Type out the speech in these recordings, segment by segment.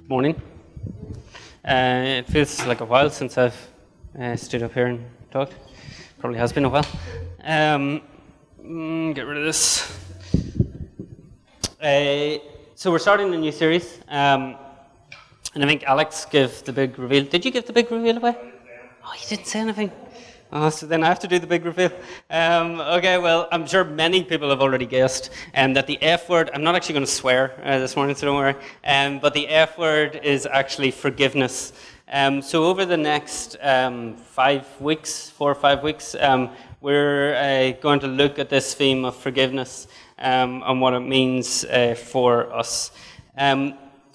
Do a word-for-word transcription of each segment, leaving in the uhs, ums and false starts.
Morning. Uh, it feels like a while since I've uh, stood up here and talked. Probably has been a while. Um, mm, get rid of this. Uh, so we're starting a new series, um, and I think Alex gave the big reveal. Did you give the big reveal away? Oh, you didn't say anything. Oh, so then I have to do the big reveal. Um, okay, well, I'm sure many people have already guessed um, that the F word, I'm not actually going to swear uh, this morning, so don't worry, um, but the F word is actually forgiveness. Um, so over the next um, five weeks, four or five weeks, um, we're uh, going to look at this theme of forgiveness um, and what it means uh, for us. Um,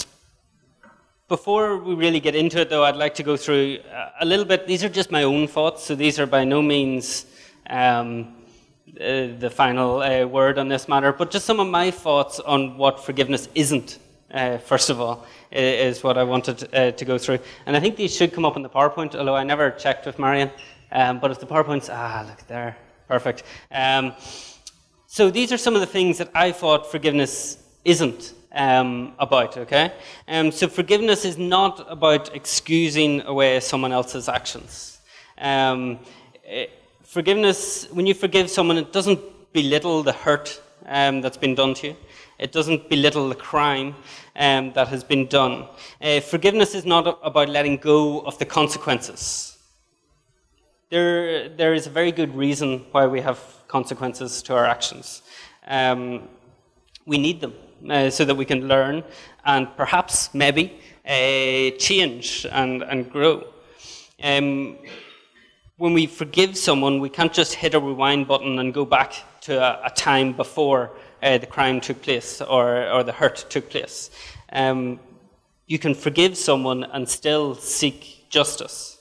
Before we really get into it, though, I'd like to go through a little bit. These are just my own thoughts, so these are by no means um, uh, the final uh, word on this matter, but just some of my thoughts on what forgiveness isn't, uh, first of all, is what I wanted uh, to go through. And I think these should come up in the PowerPoint, although I never checked with Marion. Um, but if the PowerPoint's, ah, look there, perfect. Um, so these are some of the things that I thought forgiveness isn't. Um, about, okay? Um, so forgiveness is not about excusing away someone else's actions. Um, it, forgiveness, when you forgive someone, it doesn't belittle the hurt um, that's been done to you. It doesn't belittle the crime um, that has been done. Uh, forgiveness is not about letting go of the consequences. There, there is a very good reason why we have consequences to our actions. Um, we need them. Uh, so that we can learn and perhaps, maybe, uh, change and, and grow. Um, when we forgive someone, we can't just hit a rewind button and go back to a, a time before uh, the crime took place or, or the hurt took place. Um, you can forgive someone and still seek justice.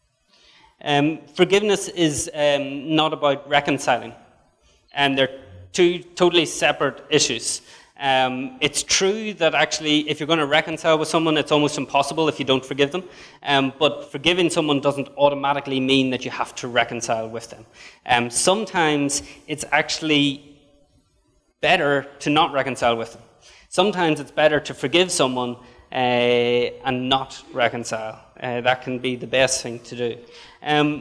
Um, forgiveness is um, not about reconciling, and they're two totally separate issues. Um, it's true that actually if you're going to reconcile with someone, it's almost impossible if you don't forgive them. Um, but forgiving someone doesn't automatically mean that you have to reconcile with them. Um, sometimes it's actually better to not reconcile with them. Sometimes it's better to forgive someone uh, and not reconcile. Uh, that can be the best thing to do. Um,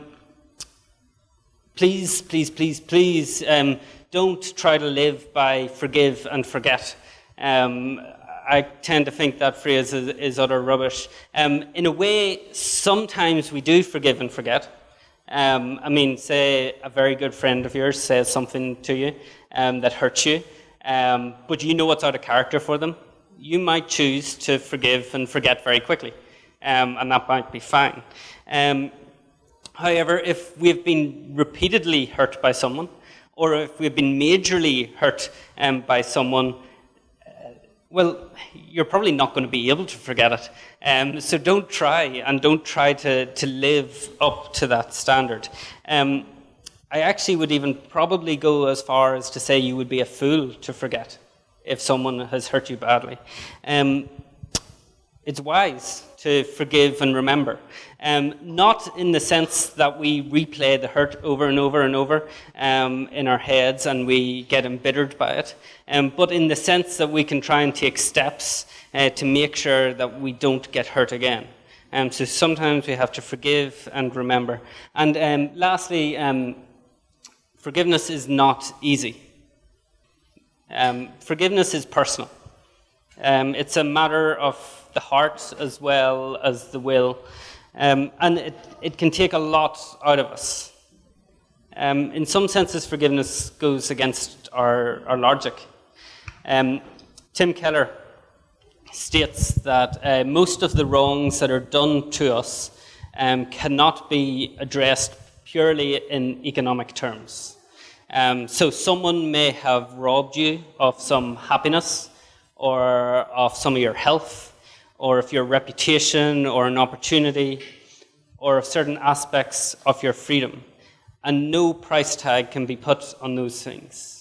please, please, please, please, um, don't try to live by forgive and forget. Um, I tend to think that phrase is, is utter rubbish. Um, in a way, sometimes we do forgive and forget. Um, I mean, say a very good friend of yours says something to you um, that hurts you, um, but you know what's out of character for them. You might choose to forgive and forget very quickly, um, and that might be fine. Um, however, if we've been repeatedly hurt by someone, or if we've been majorly hurt um, by someone, uh, well, you're probably not going to be able to forget it. Um, so don't try, and don't try to, to live up to that standard. Um, I actually would even probably go as far as to say you would be a fool to forget if someone has hurt you badly. Um, it's wise to forgive and remember. Um, not in the sense that we replay the hurt over and over and over um, in our heads and we get embittered by it, um, but in the sense that we can try and take steps uh, to make sure that we don't get hurt again. Um, so sometimes we have to forgive and remember. And um, lastly, um, forgiveness is not easy. Um, forgiveness is personal. Um, it's a matter of the heart as well as the will. Um, and it, it can take a lot out of us. Um, in some senses, forgiveness goes against our, our logic. Um, Tim Keller states that uh, most of the wrongs that are done to us um, cannot be addressed purely in economic terms. Um, so someone may have robbed you of some happiness or of some of your health, or of your reputation, or an opportunity, or of certain aspects of your freedom. And no price tag can be put on those things.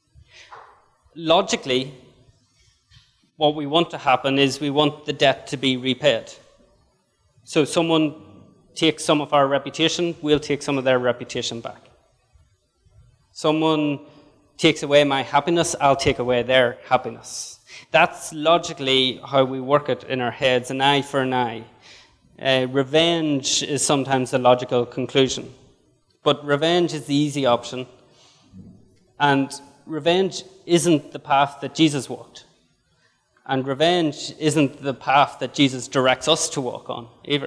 Logically, what we want to happen is we want the debt to be repaid. So someone takes some of our reputation, we'll take some of their reputation back. Someone takes away my happiness, I'll take away their happiness. That's logically how we work it in our heads, an eye for an eye. Uh, revenge is sometimes the logical conclusion. But revenge is the easy option. And revenge isn't the path that Jesus walked. And revenge isn't the path that Jesus directs us to walk on either.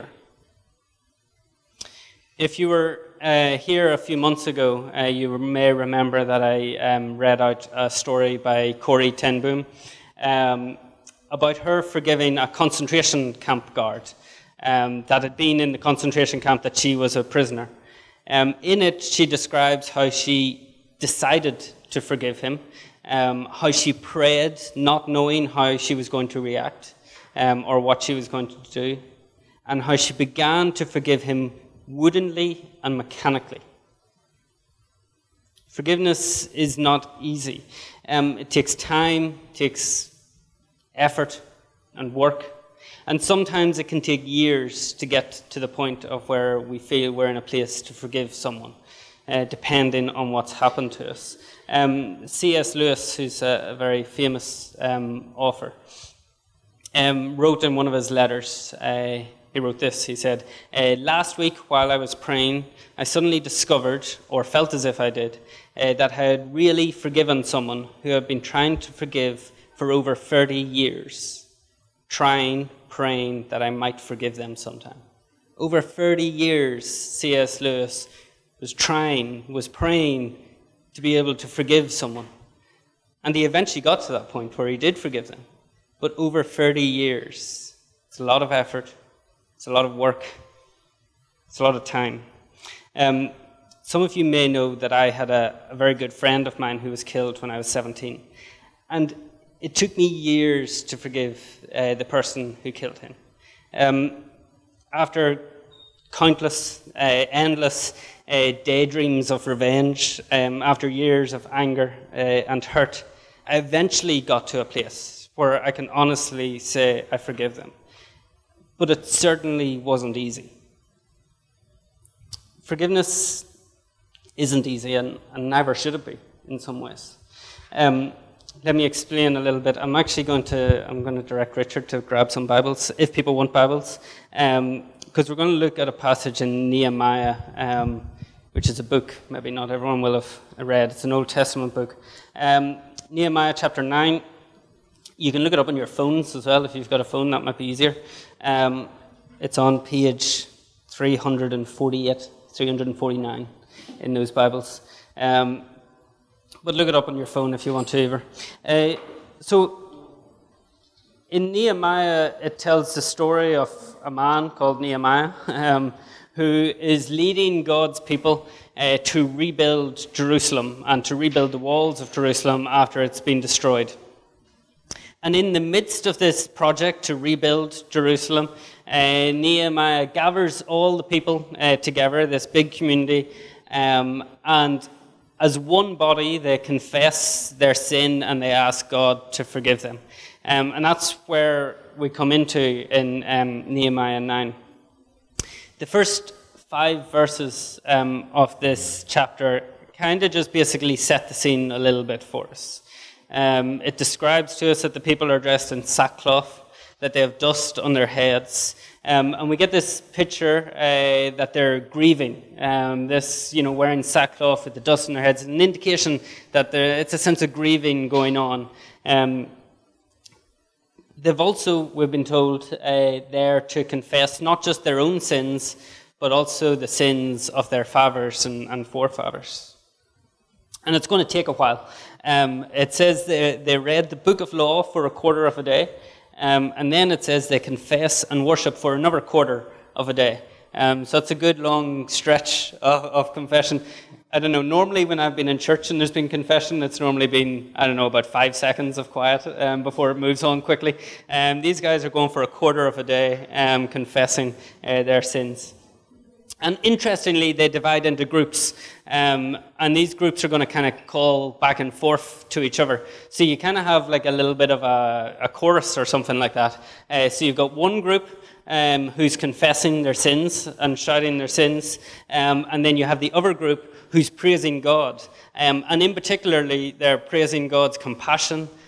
If you were uh, here a few months ago, uh, you may remember that I um, read out a story by Corrie ten Boom um, about her forgiving a concentration camp guard um, that had been in the concentration camp that she was a prisoner. Um, in it, she describes how she decided to forgive him, um, how she prayed, not knowing how she was going to react um, or what she was going to do, and how she began to forgive him woodenly and mechanically. Forgiveness is not easy. Um, it takes time, takes effort and work, and sometimes it can take years to get to the point of where we feel we're in a place to forgive someone, uh, depending on what's happened to us. Um, C S Lewis, who's a, a very famous um, author, um, wrote in one of his letters, uh, he wrote this, he said, uh, last week while I was praying, I suddenly discovered, or felt as if I did, uh, that I had really forgiven someone who I'd been trying to forgive for over thirty years, trying, praying that I might forgive them sometime. Over thirty years, C S Lewis was trying, was praying to be able to forgive someone. And he eventually got to that point where he did forgive them. But over thirty years, it's a lot of effort. It's a lot of work. It's a lot of time. Um, some of you may know that I had a, a very good friend of mine who was killed when I was seventeen. And it took me years to forgive uh, the person who killed him. Um, after countless, uh, endless uh, daydreams of revenge, um, after years of anger uh, and hurt, I eventually got to a place where I can honestly say I forgive them. But it certainly wasn't easy. Forgiveness isn't easy, and, and never should it be, in some ways. Um, let me explain a little bit. I'm actually going to, I'm going to direct Richard to grab some Bibles, if people want Bibles, because um, we're going to look at a passage in Nehemiah, um, which is a book maybe not everyone will have read. It's an Old Testament book. Um, Nehemiah chapter nine. You can look it up on your phones as well. If you've got a phone, that might be easier. Um, it's on page three forty-eight, three forty-nine in those Bibles. Um, but look it up on your phone if you want to, either. Uh, so, in Nehemiah, it tells the story of a man called Nehemiah um, who is leading God's people uh, to rebuild Jerusalem and to rebuild the walls of Jerusalem after it's been destroyed. And in the midst of this project to rebuild Jerusalem, uh, Nehemiah gathers all the people uh, together, this big community, um, and as one body, they confess their sin and they ask God to forgive them. Um, and that's where we come into in um, Nehemiah nine. The first five verses um, of this chapter kind of just basically set the scene a little bit for us. Um, it describes to us that the people are dressed in sackcloth, that they have dust on their heads, um, and we get this picture uh, that they're grieving. Um, this, you know, wearing sackcloth with the dust on their heads, an indication that there, it's a sense of grieving going on. Um, they've also, we've been told, uh, there to confess not just their own sins, but also the sins of their fathers and, and forefathers. And it's going to take a while. Um, it says they, they read the book of law for a quarter of a day, um, and then it says they confess and worship for another quarter of a day. Um, so it's a good long stretch of, of confession. I don't know, normally when I've been in church and there's been confession, it's normally been, I don't know, about five seconds of quiet um, before it moves on quickly. Um, these guys are going for a quarter of a day um, confessing uh, their sins. And interestingly, they divide into groups, um, and these groups are going to kind of call back and forth to each other. So you kind of have like a little bit of a, a chorus or something like that. Uh, so you've got one group um, who's confessing their sins and shouting their sins, um, and then you have the other group who's praising God. Um, and in particularly, they're praising God's compassion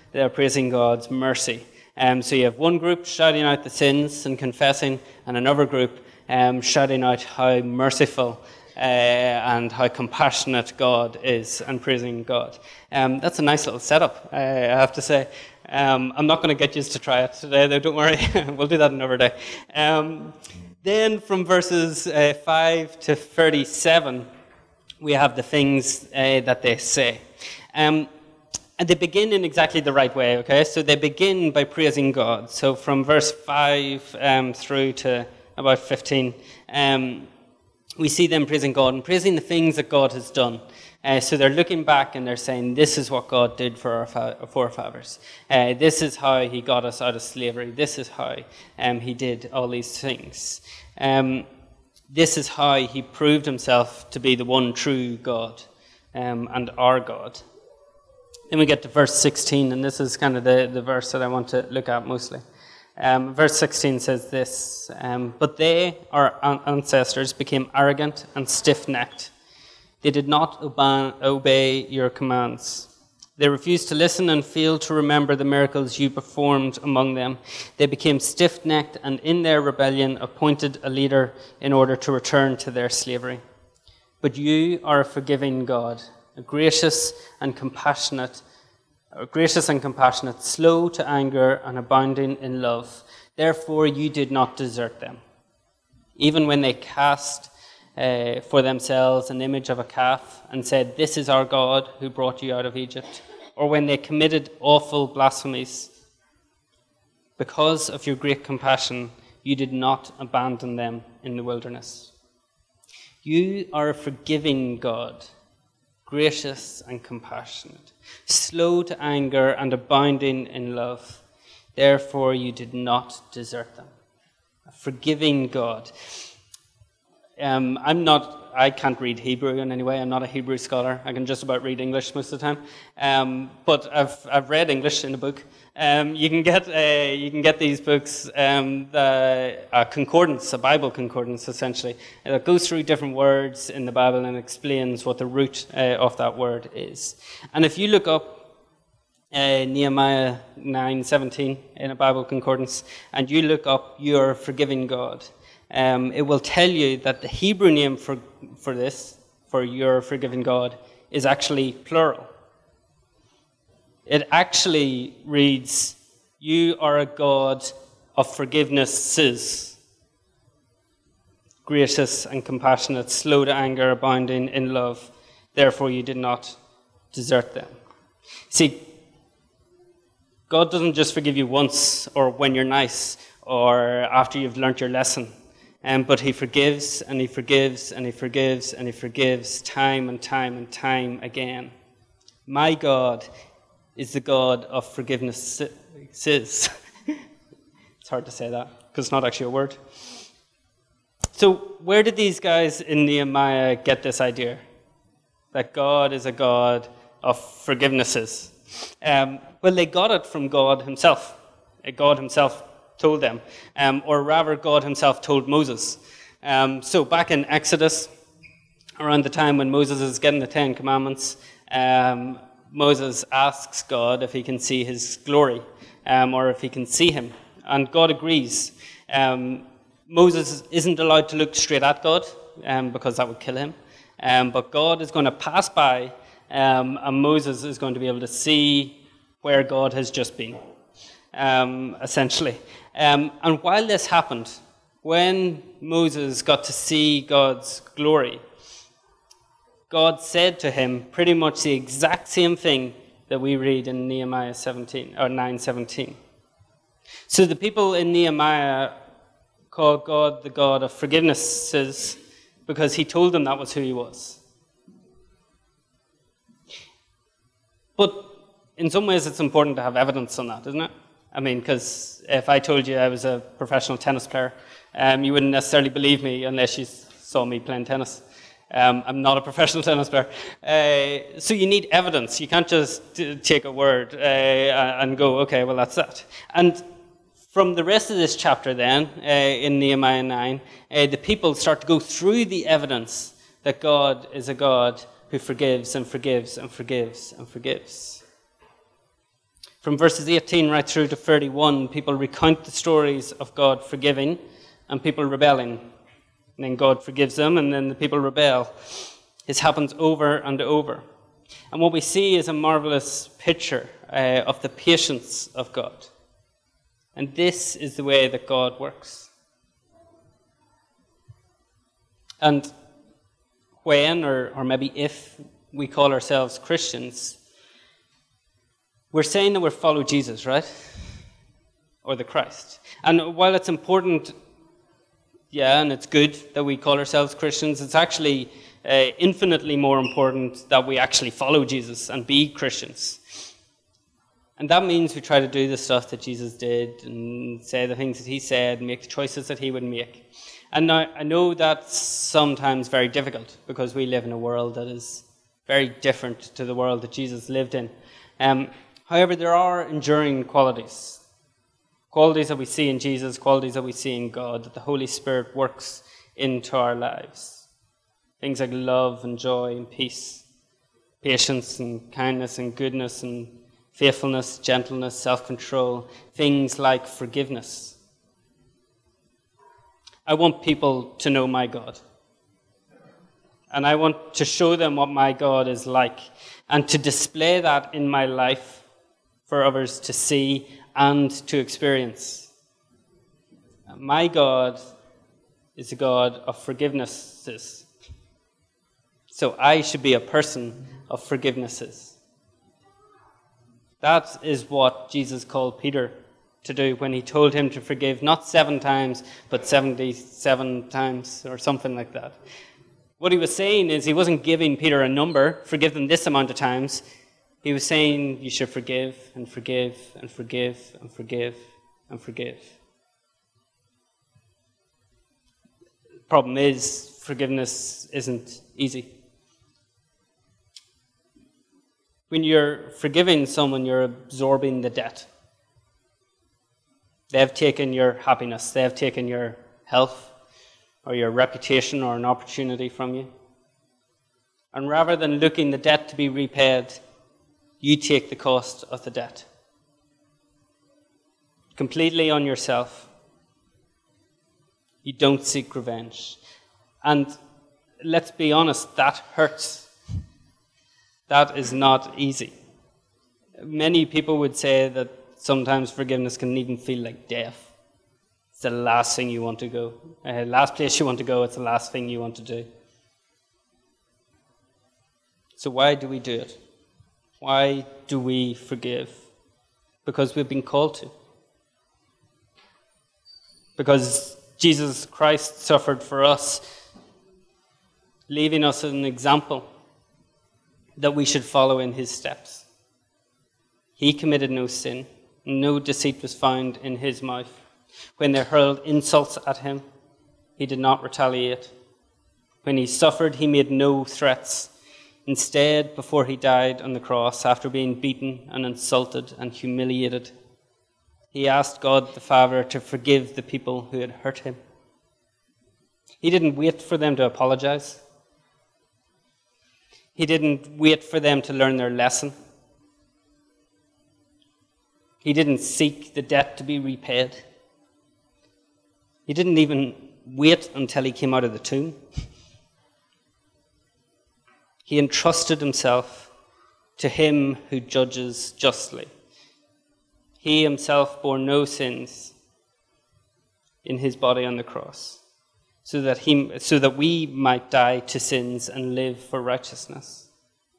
they're praising God's mercy. Um, so you have one group shouting out the sins and confessing, and another group um, shouting out how merciful uh, and how compassionate God is and praising God. Um, that's a nice little setup, I have to say. Um, I'm not going to get you to try it today, though, don't worry. We'll do that another day. Um, then from verses uh, five to thirty-seven, we have the things uh, that they say. Um, and they begin in exactly the right way, okay? So they begin by praising God. So from verse five um, through to about fifteen, um, we see them praising God and praising the things that God has done. Uh, so they're looking back and they're saying, this is what God did for our fa- forefathers. Uh, this is how he got us out of slavery. This is how um, he did all these things. Um, this is how he proved himself to be the one true God um, and our God. Then we get to verse sixteen, and this is kind of the, the verse that I want to look at mostly. Um, verse sixteen says this, um, but they, our ancestors, became arrogant and stiff-necked. They did not obey your commands. They refused to listen and failed to remember the miracles you performed among them. They became stiff-necked and in their rebellion appointed a leader in order to return to their slavery. But you are a forgiving God, a gracious and compassionate, a gracious and compassionate, slow to anger and abounding in love. Therefore you did not desert them. Even when they cast Uh, for themselves an image of a calf and said, this is our God who brought you out of Egypt, or when they committed awful blasphemies. Because of your great compassion, you did not abandon them in the wilderness. You are a forgiving God, gracious and compassionate, slow to anger and abounding in love. Therefore you did not desert them. A forgiving God. Um, I'm not, I can't read Hebrew in any way. I'm not a Hebrew scholar. I can just about read English most of the time. Um, but I've I've read English in a book. Um, you can get uh, you can get these books, um, the a concordance, a Bible concordance, essentially, that goes through different words in the Bible and explains what the root uh, of that word is. And if you look up uh, Nehemiah nine seventeen in a Bible concordance, and you look up "You are a forgiving God," Um, it will tell you that the Hebrew name for, for this, for your forgiving God, is actually plural. It actually reads, you are a God of forgivenesses, gracious and compassionate, slow to anger, abounding in love. Therefore you did not desert them. See, God doesn't just forgive you once or when you're nice or after you've learnt your lesson. Um, but he forgives, and he forgives, and he forgives, and he forgives time and time and time again. My God is the God of forgiveness. It's hard to say that, because it's not actually a word. So where did these guys in Nehemiah get this idea? That God is a God of forgivenesses. Um, well, they got it from God himself. God himself told them, um, or rather God himself told Moses. Um, so back in Exodus, around the time when Moses is getting the Ten Commandments, um, Moses asks God if he can see his glory, um, or if he can see him, and God agrees. Um, Moses isn't allowed to look straight at God, um, because that would kill him, um, but God is going to pass by, um, and Moses is going to be able to see where God has just been, um, essentially. Um, and while this happened, when Moses got to see God's glory, God said to him pretty much the exact same thing that we read in Nehemiah seventeen or nine seventeen. So the people in Nehemiah called God the God of forgivenesses because he told them that was who he was. But in some ways it's important to have evidence on that, isn't it? I mean, because if I told you I was a professional tennis player, um, you wouldn't necessarily believe me unless you saw me playing tennis. Um, I'm not a professional tennis player. Uh, so you need evidence. You can't just t- take a word uh, and go, okay, well, that's that. And from the rest of this chapter then, uh, in Nehemiah nine, uh, the people start to go through the evidence that God is a God who forgives and forgives and forgives and forgives. From verses eighteen right through to thirty-one, people recount the stories of God forgiving and people rebelling. And then God forgives them, and then the people rebel. This happens over and over. And what we see is a marvelous picture uh, of the patience of God. And this is the way that God works. And when, or, or maybe if, we call ourselves Christians, we're saying that we follow Jesus, right? Or the Christ. And while it's important, yeah, and it's good that we call ourselves Christians, it's actually uh, infinitely more important that we actually follow Jesus and be Christians. And that means we try to do the stuff that Jesus did and say the things that he said and make the choices that he would make. And now, I know that's sometimes very difficult because we live in a world that is very different to the world that Jesus lived in. Um, however, there are enduring qualities. Qualities that we see in Jesus, qualities that we see in God, that the Holy Spirit works into our lives. Things like love and joy and peace, patience and kindness and goodness and faithfulness, gentleness, self-control, things like forgiveness. I want people to know my God. And I want to show them what my God is like and to display that in my life for others to see and to experience. My God is a God of forgivenesses. So I should be a person of forgivenesses. That is what Jesus called Peter to do when he told him to forgive not seven times, but seventy-seven times or something like that. What he was saying is he wasn't giving Peter a number, forgive them this amount of times. He was saying you should forgive and forgive and forgive and forgive and forgive. The problem is forgiveness isn't easy. When you're forgiving someone, you're absorbing the debt. They have taken your happiness. They have taken your health or your reputation or an opportunity from you. And rather than looking the debt to be repaid, you take the cost of the debt. Completely on yourself. You don't seek revenge. And let's be honest, that hurts. That is not easy. Many people would say that sometimes forgiveness can even feel like death. It's the last thing you want to go. Uh, last place you want to go, it's the last thing you want to do. So why do we do it? Why do we forgive? Because we've been called to. Because Jesus Christ suffered for us, leaving us an example that we should follow in his steps. He committed no sin. No deceit was found in his mouth. When they hurled insults at him, he did not retaliate. When he suffered, he made no threats. Instead, before he died on the cross, after being beaten and insulted and humiliated, he asked God the Father to forgive the people who had hurt him. He didn't wait for them to apologize. He didn't wait for them to learn their lesson. He didn't seek the debt to be repaid. He didn't even wait until he came out of the tomb. He entrusted himself to him who judges justly. He himself bore no sins in his body on the cross, so that he, so that we might die to sins and live for righteousness.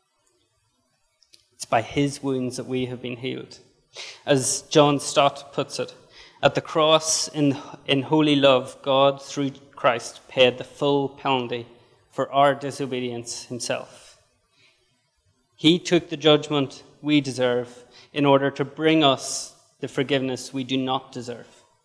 It's by his wounds that we have been healed. As John Stott puts it, at the cross, in, in holy love, God, through Christ, paid the full penalty for our disobedience himself. He took the judgment we deserve in order to bring us the forgiveness we do not deserve.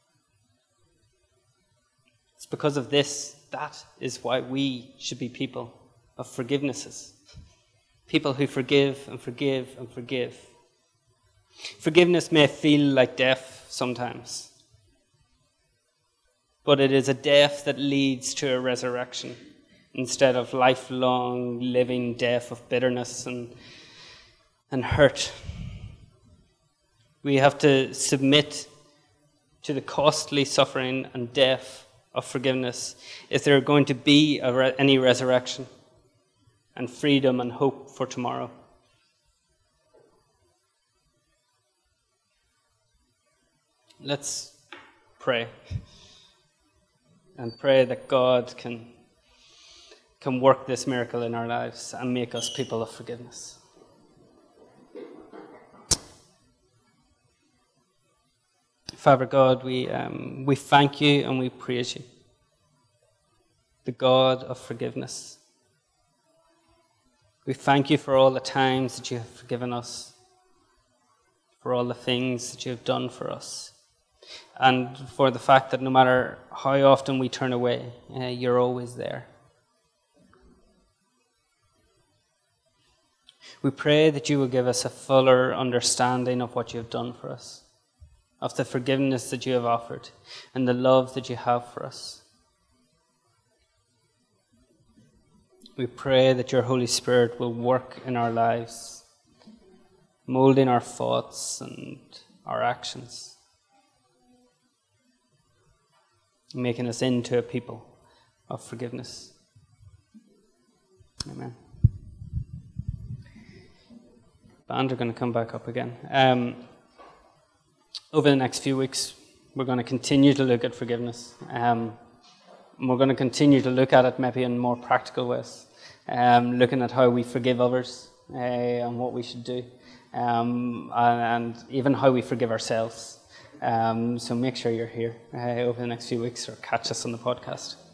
It's because of this, that is why we should be people of forgivenesses. People who forgive and forgive and forgive. Forgiveness may feel like death sometimes, but it is a death that leads to a resurrection instead of lifelong living death of bitterness and, and hurt. We have to submit to the costly suffering and death of forgiveness if there are going to be a re- any resurrection and freedom and hope for tomorrow. Let's pray and pray that God can, can work this miracle in our lives and make us people of forgiveness. Father God, we, um, we thank you and we praise you, the God of forgiveness. We thank you for all the times that you have forgiven us, for all the things that you have done for us, and for the fact that no matter how often we turn away, uh, you're always there. We pray that you will give us a fuller understanding of what you have done for us, of the forgiveness that you have offered, and the love that you have for us. We pray that your Holy Spirit will work in our lives, molding our thoughts and our actions, making us into a people of forgiveness. Amen. Band are going to come back up again. Um, over the next few weeks, we're going to continue to look at forgiveness. Um, and we're going to continue to look at it maybe in more practical ways, um, looking at how we forgive others uh, and what we should do, um, and, and even how we forgive ourselves. Um, so make sure you're here uh, over the next few weeks, or catch us on the podcast.